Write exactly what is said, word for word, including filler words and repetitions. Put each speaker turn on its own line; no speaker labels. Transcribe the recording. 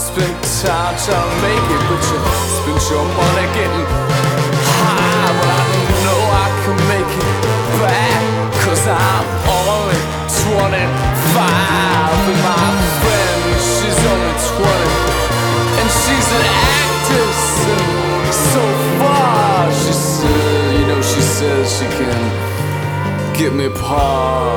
spent time trying to make it, but you spent your money getting high. But I know I can make it back, cause I'm only twenty-five. And my friend, she's only twenty, and she's an actress. And so far, she said, you know, she says she can get me par.